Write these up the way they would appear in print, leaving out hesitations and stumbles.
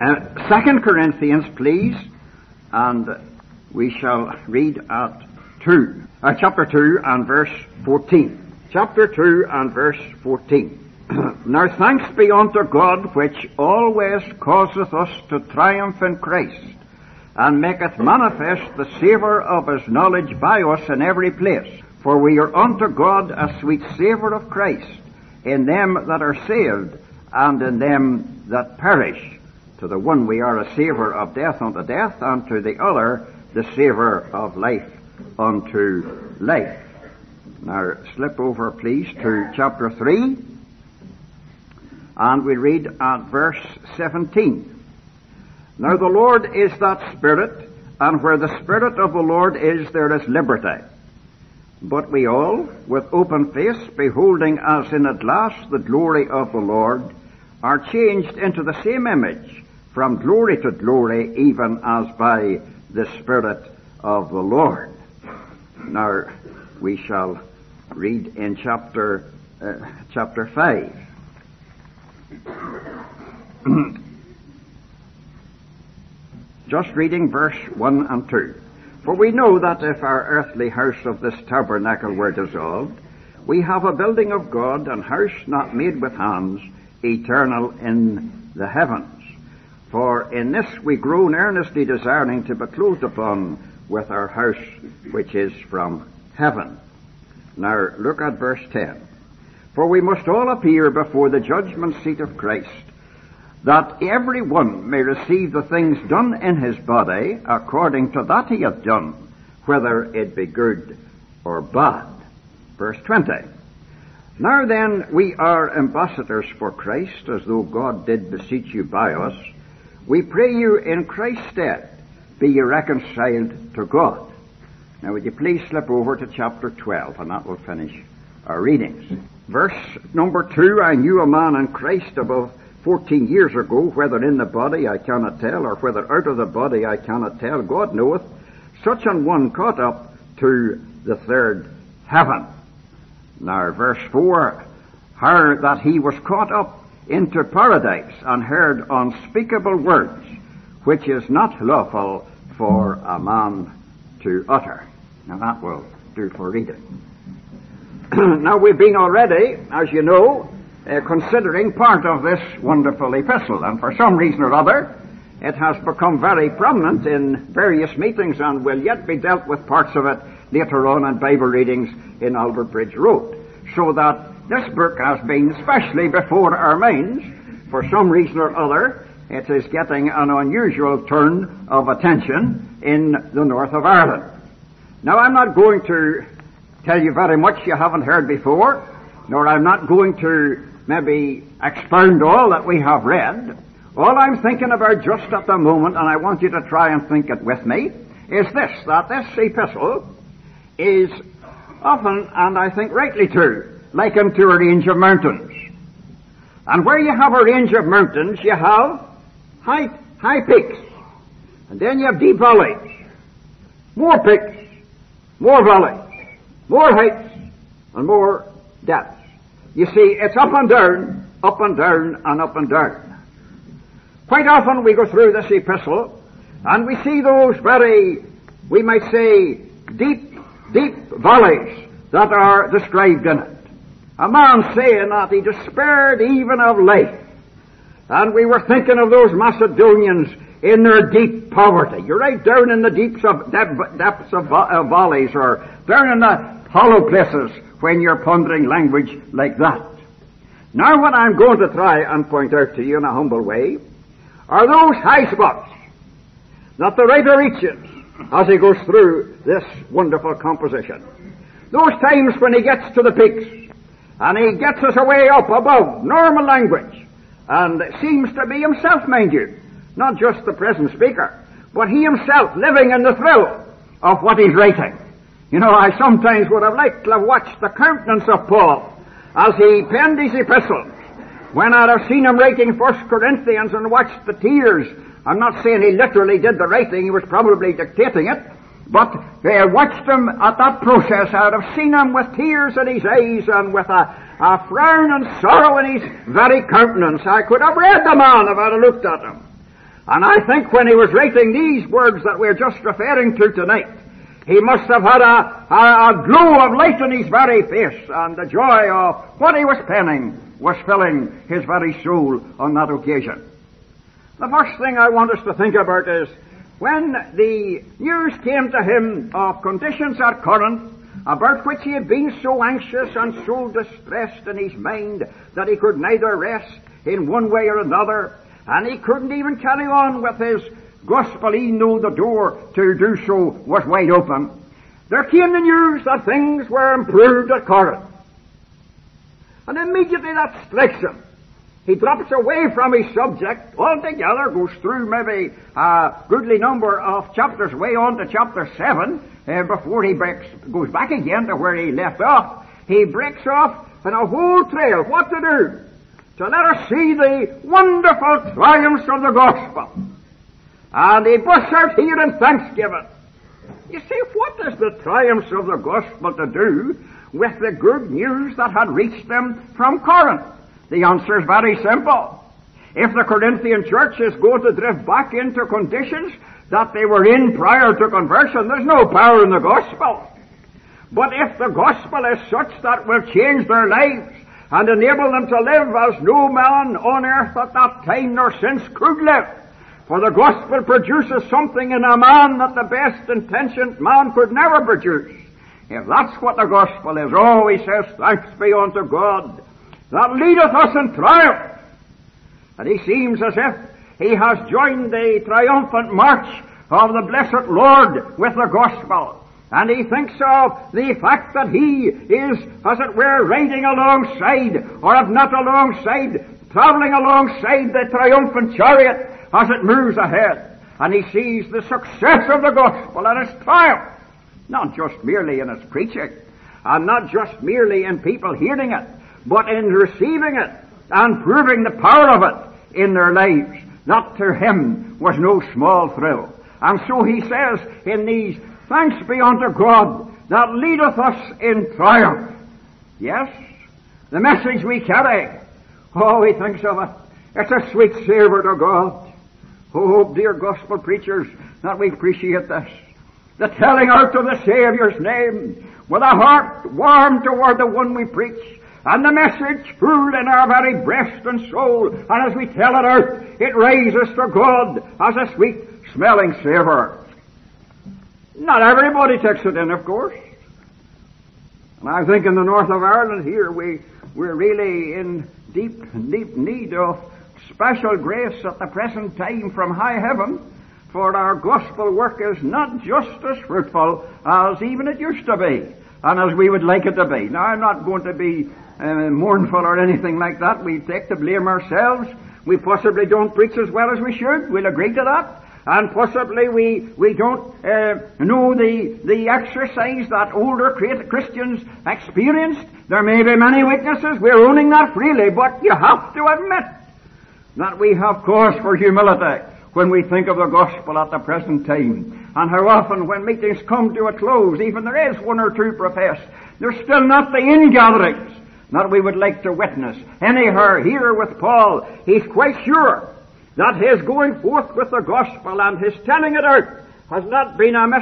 2 Corinthians, please, and we shall read at chapter 2 and verse 14. Chapter 2 and verse 14. Now thanks be unto God, which always causeth us to triumph in Christ, and maketh manifest the savour of his knowledge by us in every place. For we are unto God a sweet savour of Christ, in them that are saved, and in them that perish. To the one we are a savour of death unto death, and to the other the savour of life unto life. Now slip over, please, to chapter 3, and we read at verse 17. Now the Lord is that Spirit, and where the Spirit of the Lord is, there is liberty. But we all, with open face, beholding as in a glass the glory of the Lord, are changed into the same image, from glory to glory, even as by the Spirit of the Lord. Now we shall read in chapter 5. Just reading verse 1 and 2. For we know that if our earthly house of this tabernacle were dissolved, we have a building of God, an house not made with hands, eternal in the heavens. For in this we groan, earnestly desiring to be clothed upon with our house which is from heaven. Now look at verse 10. For we must all appear before the judgment seat of Christ, that every one may receive the things done in his body according to that he hath done, whether it be good or bad. Verse 20. Now then, we are ambassadors for Christ, as though God did beseech you by us. We pray you in Christ's stead, be ye reconciled to God. Now would you please slip over to chapter 12, and that will finish our readings. Verse number 2, I knew a man in Christ above 14 years ago, whether in the body I cannot tell, or whether out of the body I cannot tell, God knoweth, such an one caught up to the third heaven. Now verse 4, how that he was caught up into paradise, and heard unspeakable words, which is not lawful for a man to utter. Now that will do for reading. Now we've been already, as you know, considering part of this wonderful epistle, and for some reason or other it has become very prominent in various meetings, and will yet be dealt with parts of it later on in Bible readings in Albert Bridge Road, so that this book has been especially before our minds. For some reason or other it is getting an unusual turn of attention in the north of Ireland. Now I'm not going to tell you very much you haven't heard before, nor I'm not going to maybe expound all that we have read. All I'm thinking about just at the moment, and I want you to try and think it with me, is this, that this epistle is often, and I think rightly too, likened to a range of mountains. And where you have a range of mountains, you have high peaks, and then you have deep valleys, more peaks, more valleys, more heights, and more depths. You see, it's up and down, up and down, and up and down. Quite often we go through this epistle, and we see those very, we might say, deep valleys that are described in it. A man saying that he despaired even of life. And we were thinking of those Macedonians in their deep poverty. You're right down in the depths of valleys, or down in the hollow places when you're pondering language like that. Now what I'm going to try and point out to you in a humble way are those high spots that the writer reaches as he goes through this wonderful composition. Those times when he gets to the peaks, and he gets us away up above normal language, and seems to be himself, mind you, not just the present speaker, but he himself living in the thrill of what he's writing. You know, I sometimes would have liked to have watched the countenance of Paul as he penned his epistles. When I'd have seen him writing 1 Corinthians and watched the tears, I'm not saying he literally did the writing, he was probably dictating it, but I watched him at that process. I'd have seen him with tears in his eyes and with a frown and sorrow in his very countenance. I could have read the man if I'd have looked at him. And I think when he was writing these words that we're just referring to tonight, he must have had a glow of light in his very face, and the joy of what he was penning was filling his very soul on that occasion. The first thing I want us to think about is when the news came to him of conditions at Corinth, about which he had been so anxious and so distressed in his mind that he could neither rest in one way or another, and he couldn't even carry on with his gospel, even though the door to do so was wide open. There came the news that things were improved at Corinth. And immediately that strikes him. He drops away from his subject altogether, goes through maybe a goodly number of chapters, way on to chapter 7, before he goes back again to where he left off. He breaks off in a whole trail. What to do? To let us see the wonderful triumphs of the gospel. And he bursts out here in thanksgiving. You see, what is the triumphs of the gospel to do with the good news that had reached them from Corinth? The answer is very simple. If the Corinthian church is going to drift back into conditions that they were in prior to conversion, there's no power in the gospel. But if the gospel is such that will change their lives and enable them to live as no man on earth at that time nor since could live, for the gospel produces something in a man that the best intentioned man could never produce. If that's what the gospel is, oh, he says, thanks be unto God that leadeth us in triumph. And he seems as if he has joined the triumphant march of the blessed Lord with the gospel. And he thinks of the fact that he is, as it were, riding alongside, or if not alongside, traveling alongside the triumphant chariot as it moves ahead. And he sees the success of the gospel and its triumph, not just merely in its preaching, and not just merely in people hearing it, but in receiving it and proving the power of it in their lives. That to him was no small thrill. And so he says in these, thanks be unto God that leadeth us in triumph. Yes, the message we carry, oh, he thinks of it, it's a sweet savour to God. Oh, dear gospel preachers, that we appreciate this. The telling out of the Saviour's name with a heart warm toward the one we preach, and the message full in our very breast and soul, and as we tell it out, it raises to God as a sweet-smelling savour. Not everybody takes it in, of course. And I think in the north of Ireland here, we're really in deep need of special grace at the present time from high heaven, for our gospel work is not just as fruitful as even it used to be, and as we would like it to be. Now, I'm not going to be mournful or anything like that. We take the blame ourselves. We possibly don't preach as well as we should. We'll agree to that. And possibly we don't know the exercise that older Christians experienced. There may be many weaknesses. We're owning that freely, but you have to admit that we have cause for humility when we think of the gospel at the present time. And how often when meetings come to a close, even there is one or two professed, there's still not the ingatherings that we would like to witness. Anyhow, here with Paul, he's quite sure that his going forth with the gospel and his telling it out has not been a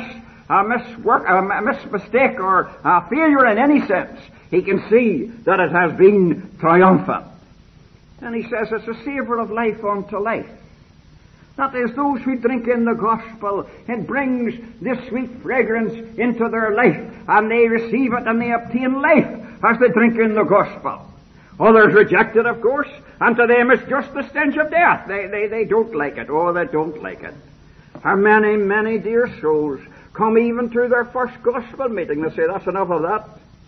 mistake or a failure in any sense. He can see that it has been triumphant. And he says it's a savour of life unto life. That is, those who drink in the gospel, it brings this sweet fragrance into their life, and they receive it and they obtain life as they drink in the gospel. Others reject it, of course, and to them it's just the stench of death. They don't like it. Oh, they don't like it. How many dear souls come even to their first gospel meeting. They say, that's enough of that.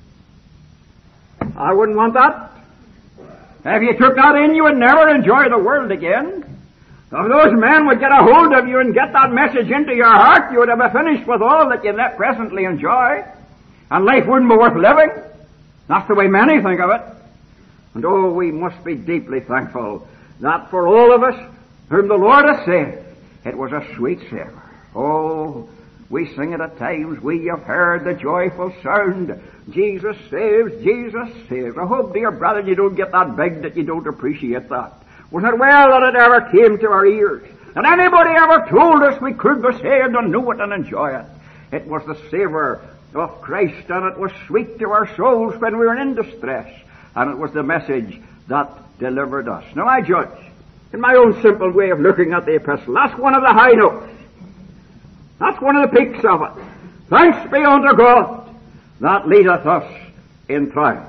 I wouldn't want that. If you took that in, you would never enjoy the world again. If those men would get a hold of you and get that message into your heart, you would have finished with all that you presently enjoy, and life wouldn't be worth living. That's the way many think of it. And oh, we must be deeply thankful that for all of us whom the Lord has saved, it was a sweet savour. Oh, we sing it at times. We have heard the joyful sound, Jesus saves, Jesus saves. I hope, dear brother, you don't get that big that you don't appreciate that. Wasn't it well that it ever came to our ears that anybody ever told us we could be saved and know it and enjoy it. It was the savour of Christ, and it was sweet to our souls when we were in distress, and it was the message that delivered us. Now I judge, in my own simple way of looking at the epistle, that's one of the high notes. That's one of the peaks of it. Thanks be unto God that leadeth us in triumph.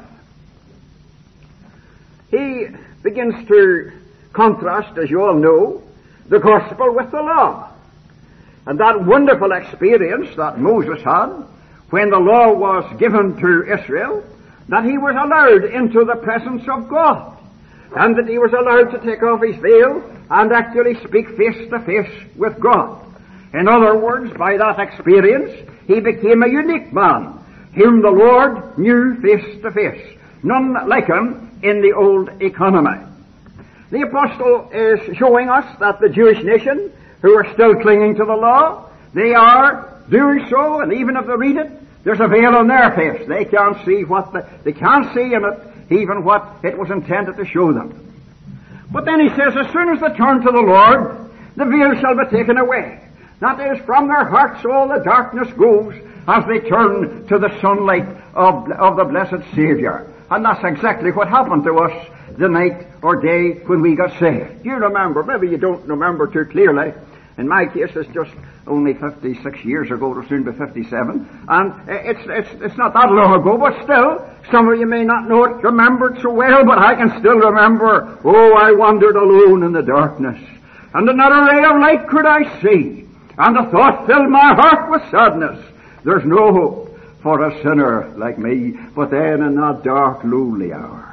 He begins to contrast, as you all know, the gospel with the law. And that wonderful experience that Moses had when the law was given to Israel, that he was allowed into the presence of God, and that he was allowed to take off his veil and actually speak face to face with God. In other words, by that experience, he became a unique man, whom the Lord knew face to face. None like him in the old economy. The apostle is showing us that the Jewish nation, who are still clinging to the law, they are doing so, and even if they read it, there's a veil on their face. They can't see they can't see in it even what it was intended to show them. But then he says, as soon as they turn to the Lord, the veil shall be taken away. That is, from their hearts all the darkness goes as they turn to the sunlight of the blessed Savior. And that's exactly what happened to us the night or day when we got saved. You remember, maybe you don't remember too clearly. In my case, it's just only 56 years ago, to soon be 57, and it's not that long ago, but still, some of you may not know it, remember it so well, but I can still remember, I wandered alone in the darkness, and another ray of light could I see, and the thought filled my heart with sadness. There's no hope for a sinner like me, but then in that dark, lonely hour,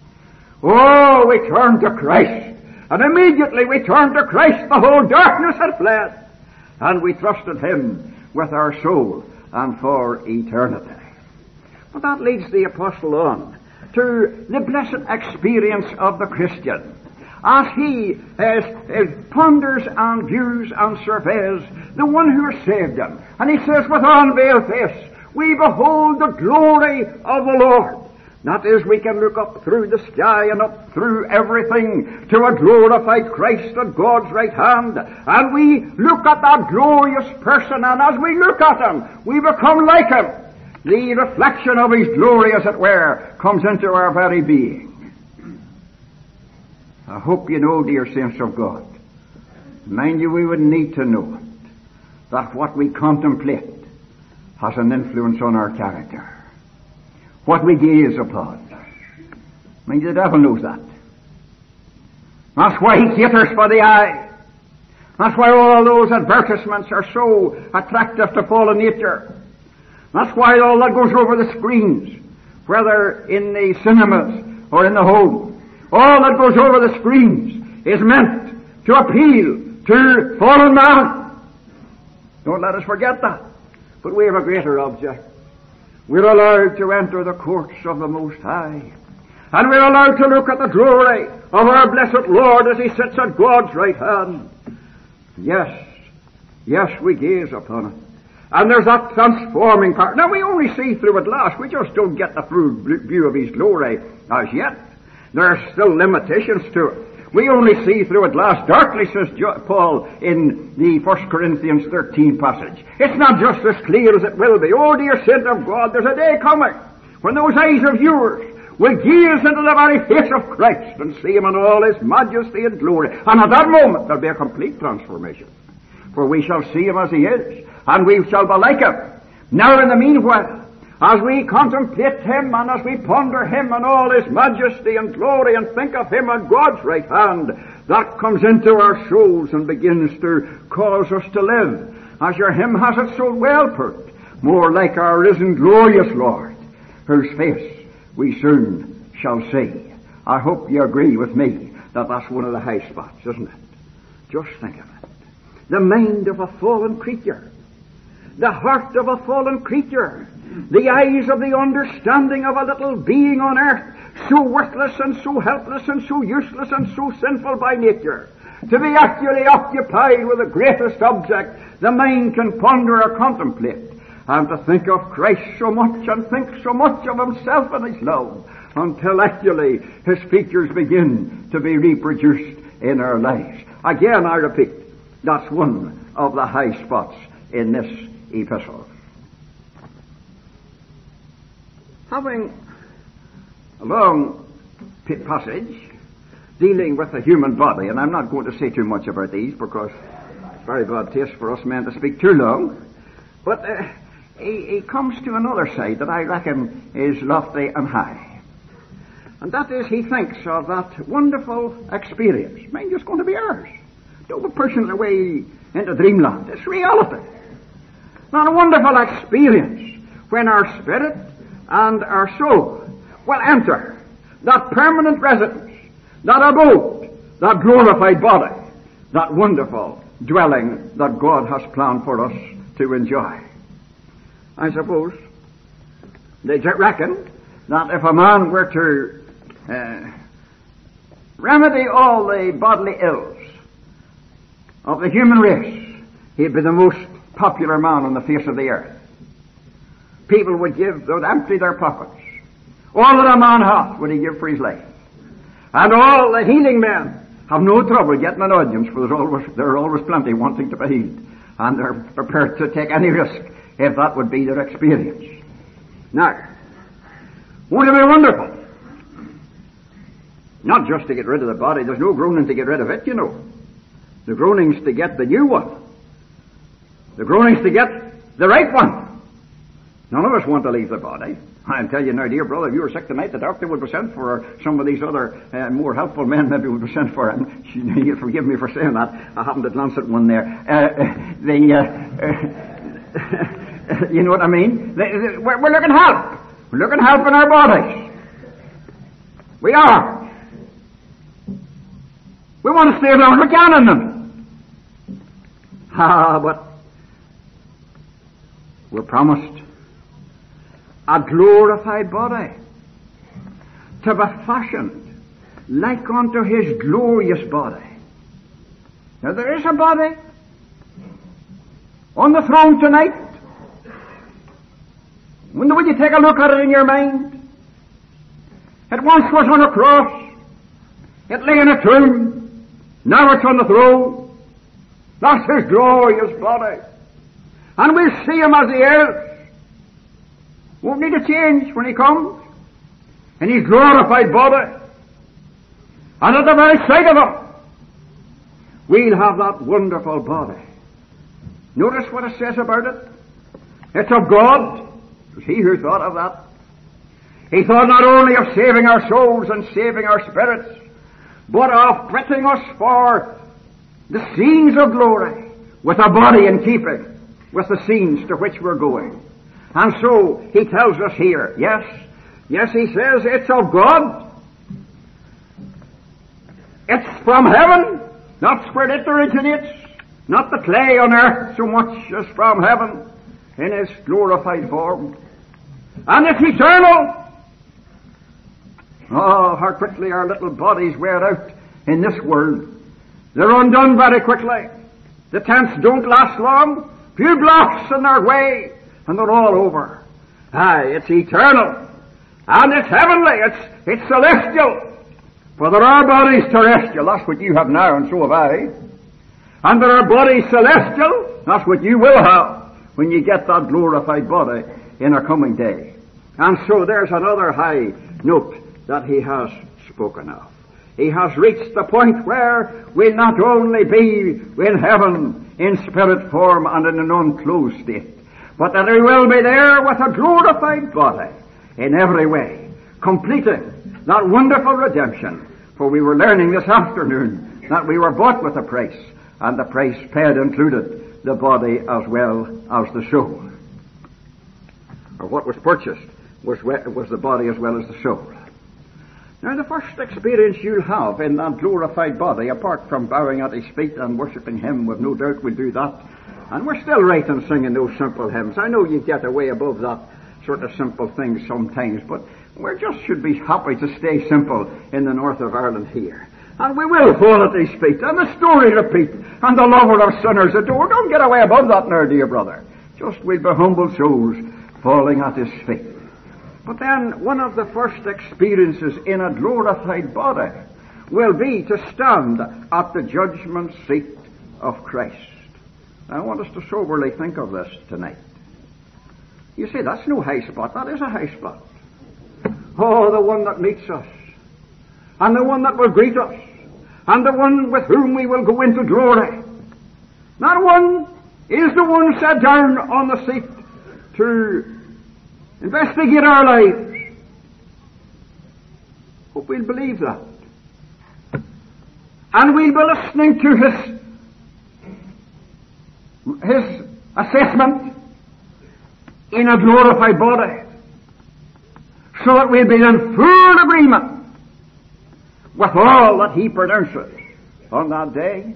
we turned to Christ. And immediately we turned to Christ, the whole darkness had fled, and we trusted Him with our soul and for eternity. But that leads the apostle on to the blessed experience of the Christian, as he ponders and views and surveys the one who has saved him. And he says, with unveiled face, we behold the glory of the Lord. That is, we can look up through the sky and up through everything to a glorified Christ at God's right hand. And we look at that glorious person, and as we look at Him, we become like Him. The reflection of His glory, as it were, comes into our very being. I hope you know, dear saints of God, mind you, we would need to know it, that what we contemplate has an influence on our character. What we gaze upon. I mean, the devil knows that. That's why he caters for the eye. That's why all those advertisements are so attractive to fallen nature. That's why all that goes over the screens, whether in the cinemas or in the home, all that goes over the screens is meant to appeal to fallen man. Don't let us forget that. But we have a greater object. We're allowed to enter the courts of the Most High. And we're allowed to look at the glory of our blessed Lord as He sits at God's right hand. Yes, we gaze upon it. And there's that transforming part. Now, we only see through a glass. We just don't get the full view of His glory as yet. There are still limitations to it. We only see through a glass darkly, says Paul in the 1 Corinthians 13 passage. It's not just as clear as it will be. Oh, dear saint of God, there's a day coming when those eyes of yours will gaze into the very face of Christ and see Him in all His majesty and glory. And at that moment there'll be a complete transformation. For we shall see Him as He is, and we shall be like Him. Now, in the meanwhile, as we contemplate Him and as we ponder Him and all His majesty and glory and think of Him at God's right hand, that comes into our souls and begins to cause us to live, as your hymn has it so well put, more like our risen glorious Lord, whose face we soon shall see. I hope you agree with me that that's one of the high spots, isn't it? Just think of it. The mind of a fallen creature, the heart of a fallen creature, the eyes of the understanding of a little being on earth, so worthless and so helpless and so useless and so sinful by nature, to be actually occupied with the greatest object the mind can ponder or contemplate, and to think of Christ so much and think so much of Himself and His love, until actually His features begin to be reproduced in our lives. Again, I repeat, That's one of the high spots in this epistle. Having a long passage dealing with the human body, and I'm not going to say too much about these because it's very bad taste for us men to speak too long, but he comes to another side that I reckon is lofty and high. And that is, he thinks of that wonderful experience. Mind you, it's going to be ours. Don't be pushing it away into dreamland. It's reality. That wonderful experience when our spirit and our soul will enter that permanent residence, that abode, that glorified body, that wonderful dwelling that God has planned for us to enjoy. I suppose they reckon that if a man were to remedy all the bodily ills of the human race, he'd be the most popular man on the face of the earth. People would empty their pockets. All that a man hath would he give for his life. And all the healing men have no trouble getting an audience, for there are always plenty wanting to be healed. And they're prepared to take any risk if that would be their experience. Now, won't it be wonderful? Not just to get rid of the body. There's no groaning to get rid of it, you know. The groaning's to get the new one. The groaning's to get the right one. None of us want to leave the body. I'll tell you now, dear brother, if you were sick tonight, the doctor would be sent for. Some of these other more helpful men maybe would be sent for. And you'll forgive me for saying that. I happened to glance at one there. You know what I mean? We're looking help. We're looking help in our bodies. We are. We want to stay as long as we can in them. But we're promised a glorified body to be fashioned like unto his glorious body. Now there is a body on the throne tonight. When you take a look at it in your mind, it once was on a cross, it lay in a tomb, now it's on the throne. That's his glorious body. And we'll see him as he is. Won't need a change when he comes in his glorified body. And at the very sight of him, we'll have that wonderful body. Notice what it says about it. It's of God. It was he who thought of that. He thought not only of saving our souls and saving our spirits, but of fitting us for the scenes of glory with a body in keeping with the scenes to which we're going. And so he tells us here, yes, he says it's of God. It's from heaven. That's where it originates. Not the clay on earth so much as from heaven in its glorified form. And it's eternal. Oh, how quickly our little bodies wear out in this world. They're undone very quickly. The tents don't last long. Few blocks in their way, and they're all over. Aye, it's eternal. And it's heavenly. It's celestial. For there are bodies terrestrial. That's what you have now, and so have I. And there are bodies celestial. That's what you will have when you get that glorified body in a coming day. And so there's another high note that he has spoken of. He has reached the point where we'll not only be in heaven in spirit form and in an unclosed state, but that we will be there with a glorified body in every way, completing that wonderful redemption. For we were learning this afternoon that we were bought with a price, and the price paid included the body as well as the soul. Or what was purchased was the body as well as the soul. Now, the first experience you'll have in that glorified body, apart from bowing at his feet and worshipping him, with no doubt we'll do that, and we're still right in singing those simple hymns. I know you get away above that sort of simple things sometimes, but we just should be happy to stay simple in the north of Ireland here. And we will fall at his feet, and the story repeat, and the lover of sinners adore. Don't get away above that now, dear brother. Just we'll be humble souls falling at his feet. But then one of the first experiences in a glorified body will be to stand at the judgment seat of Christ. I want us to soberly think of this tonight. You say, that's no high spot. That is a high spot. Oh, the one that meets us, and the one that will greet us, and the one with whom we will go into glory. That one is the one sat down on the seat to investigate our lives. Hope we'll believe that. And we'll be listening to his assessment in a glorified body, so that we'll be in full agreement with all that he pronounces on that day.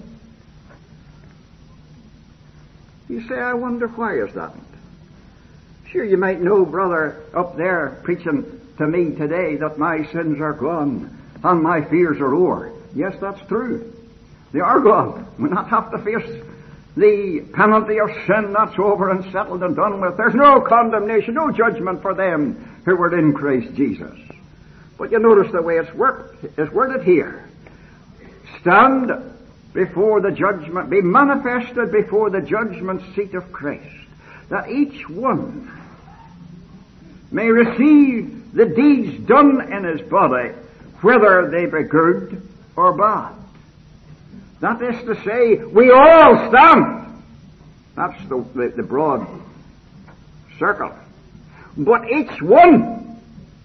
You say, I wonder why is that? Sure, you might know, brother, up there preaching to me today that my sins are gone and my fears are over. Yes, that's true. They are gone. We not have to face the penalty of sin. That's over and settled and done with. There's no condemnation, no judgment for them who were in Christ Jesus. But you notice the way it's worded here. Stand before the judgment, be manifested before the judgment seat of Christ, that each one may receive the deeds done in his body, whether they be good or bad. That is to say, we all stand. That's the broad circle. But each one,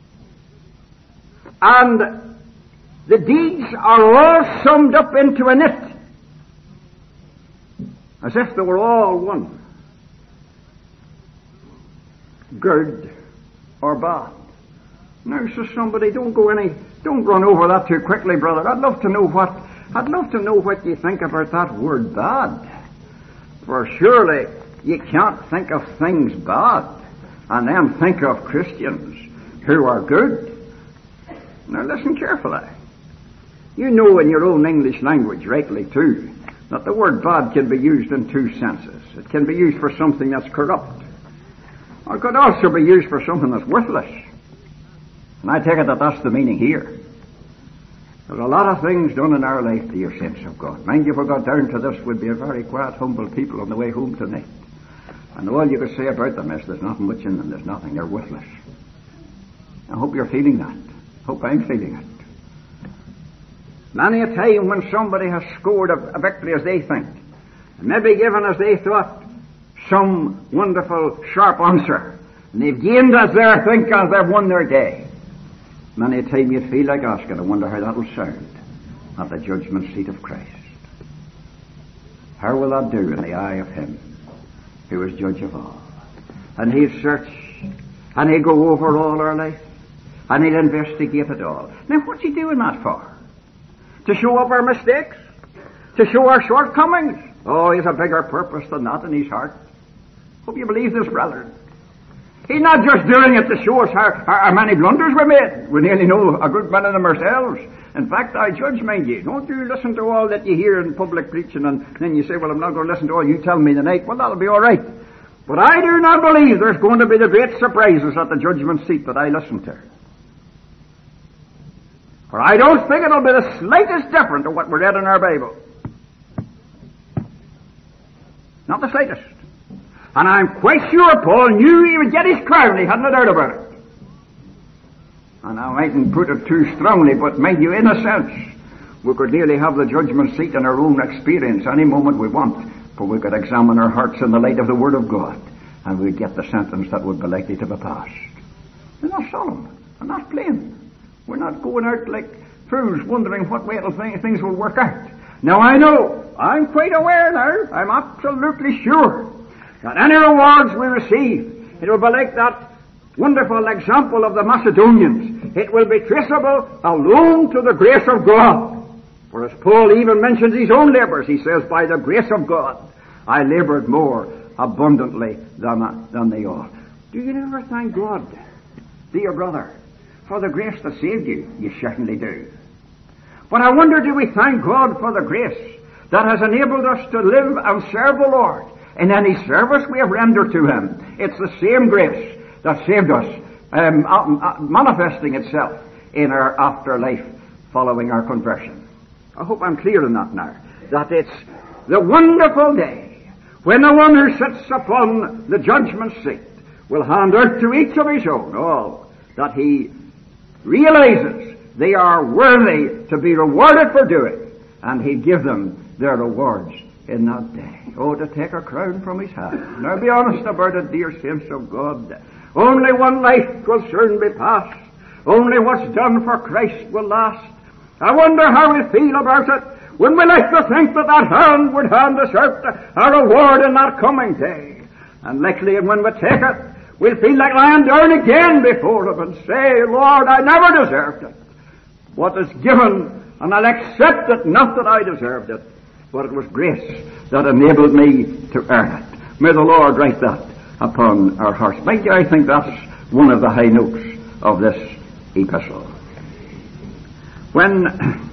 and the deeds are all summed up into a knit, as if they were all one. Good or bad. Now, says somebody, don't run over that too quickly, brother. I'd love to know what you think about that word bad. For surely you can't think of things bad and then think of Christians who are good. Now listen carefully. You know in your own English language, rightly too, that the word bad can be used in two senses. It can be used for something that's corrupt, or it could also be used for something that's worthless. And I take it that that's the meaning here. There's a lot of things done in our life, dear saints of God. Mind you, if we got down to this, we'd be a very quiet, humble people on the way home tonight. And all you could say about them is there's nothing much in them, there's nothing, they're worthless. I hope you're feeling that. Hope I'm feeling it. Many a time when somebody has scored a victory as they think, and maybe given as they thought some wonderful sharp answer, and they've gained as they think as they've won their day, many a time you feel like asking, I wonder how that'll sound at the judgment seat of Christ. How will that do in the eye of him who is judge of all? And he'll search, and he'll go over all our life, and he'll investigate it all. Now, what's he doing that for? To show up our mistakes? To show our shortcomings? Oh, he has a bigger purpose than that in his heart. Hope you believe this, brethren. He's not just doing it to show us how many blunders we made. We nearly know a good many of them ourselves. In fact, I judge, mind you, don't you listen to all that you hear in public preaching and then you say, well, I'm not going to listen to all you tell me tonight. Well, that'll be all right. But I do not believe there's going to be the great surprises at the judgment seat that I listen to. For I don't think it'll be the slightest different to what we read in our Bible. Not the slightest. And I'm quite sure Paul knew he would get his crown. He hadn't a doubt about it. And I mightn't put it too strongly, but mind you, in a sense, we could nearly have the judgment seat in our own experience any moment we want, for we could examine our hearts in the light of the Word of God, and we'd get the sentence that would be likely to be passed. We're not solemn. We're not plain. We're not going out like fools wondering what way things will work out. Now I know, I'm quite aware now, I'm absolutely sure that any rewards we receive, it will be like that wonderful example of the Macedonians. It will be traceable alone to the grace of God. For as Paul even mentions his own labors, he says, by the grace of God, I labored more abundantly than they all. Do you never thank God, dear brother, for the grace that saved you? You certainly do. But I wonder, do we thank God for the grace that has enabled us to live and serve the Lord in any service we have rendered to him? It's the same grace that saved us, manifesting itself in our afterlife following our conversion. I hope I'm clear on that now. That it's the wonderful day, when the one who sits upon the judgment seat will hand out to each of his own all that he realizes they are worthy to be rewarded for doing, and he'll give them their rewards in that day. Oh, to take a crown from his hand. Now be honest about it, dear saints of God. Only one life will soon be past. Only what's done for Christ will last. I wonder how we feel about it when we like to think that that hand would hand us out a reward in that coming day. And likely when we take it, we'll feel like lying down again before him and say, Lord, I never deserved it. What is given, and I'll accept it, not that I deserved it, but it was grace that enabled me to earn it. May the Lord write that upon our hearts. I think that's one of the high notes of this epistle. When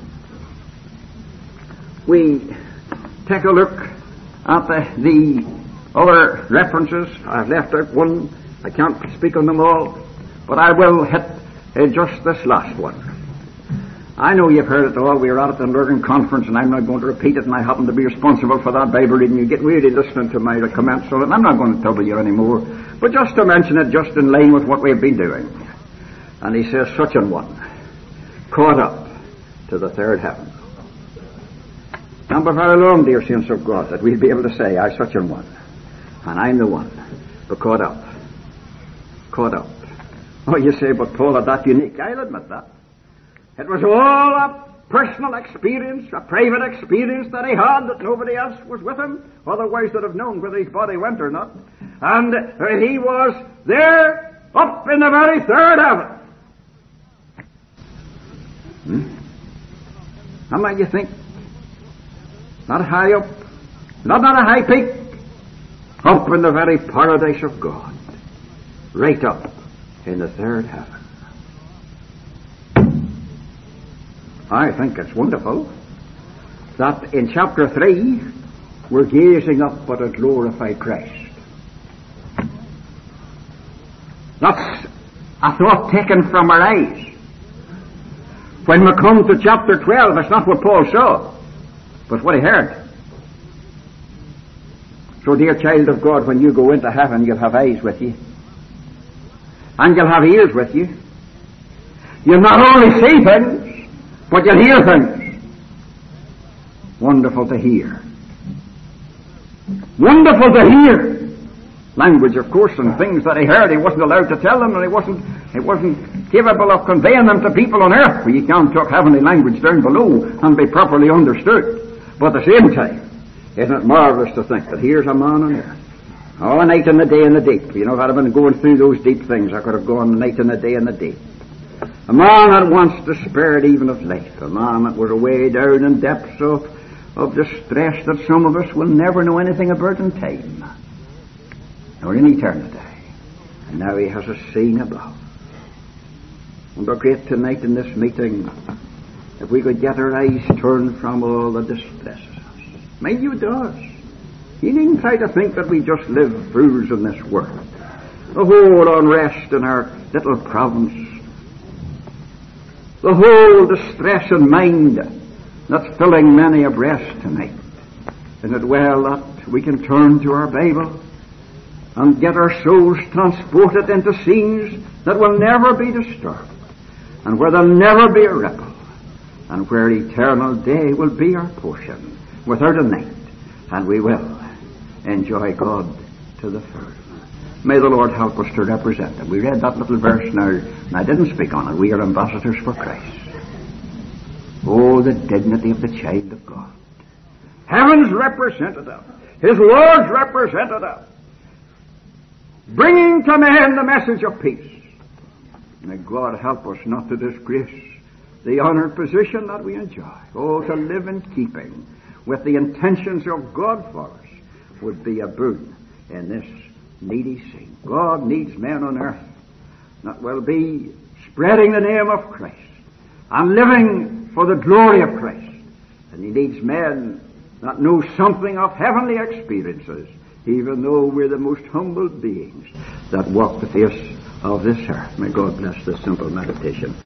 we take a look at the other references, I've left out one. I can't speak on them all, but I will hit just this last one. I know you've heard it all. We were at the Lurgan Conference, and I'm not going to repeat it, and I happen to be responsible for that Bible reading. You get weary listening to my comments on it, and I'm not going to trouble you anymore, but just to mention it, just in line with what we've been doing. And he says, such an one, caught up to the third heaven. Not for very long, dear saints of God, that we'll be able to say, I such an one, and I'm the one, but caught up. Caught up. Oh, you say, but Paul had that unique. I'll admit that. It was all a personal experience, a private experience that he had, that nobody else was with him. Otherwise they'd have known whether his body went or not. And he was there up in the very third heaven. How might you think? Not high up, not on a high peak, up in the very paradise of God, right up in the third heaven. I think it's wonderful that in chapter 3 we're gazing up at a glorified Christ. That's a thought taken from our eyes. When we come to chapter 12, it's not what Paul saw, but what he heard. So, dear child of God, when you go into heaven, you'll have eyes with you, and you'll have ears with you. You'll not only see things, but you'll hear things. Wonderful to hear. Wonderful to hear. Language, of course, and things that he heard, he wasn't allowed to tell them, and he wasn't capable of conveying them to people on earth, for you can't talk heavenly language down below and be properly understood. But at the same time, isn't it marvelous to think that here's a man on earth, all the night and the day and the deep. You know, if I'd have been going through those deep things, I could have gone the night and the day and the deep. A man that once despaired even of life. A man that was away down in depths of distress that some of us will never know anything about in time, nor in eternity. And now he has a scene above. And we're great tonight in this meeting if we could get our eyes turned from all the distresses. Mind you, it does. You needn't try to think that we just live fools in this world. The whole unrest in our little province, the whole distress in mind that's filling many a breast tonight. Isn't it well that we can turn to our Bible and get our souls transported into scenes that will never be disturbed, and where there'll never be a ripple, and where eternal day will be our portion without a night, and we will enjoy God to the full. May the Lord help us to represent Him. We read that little verse now, and I didn't speak on it. We are ambassadors for Christ. Oh, the dignity of the child of God. Heaven's representative, His Lord's representative, bringing to men the message of peace. May God help us not to disgrace the honored position that we enjoy. Oh, to live in keeping with the intentions of God for us would be a boon in this needy scene. God needs men on earth that will be spreading the name of Christ and living for the glory of Christ. And He needs men that know something of heavenly experiences, even though we're the most humble beings that walk the face of this earth. May God bless this simple meditation.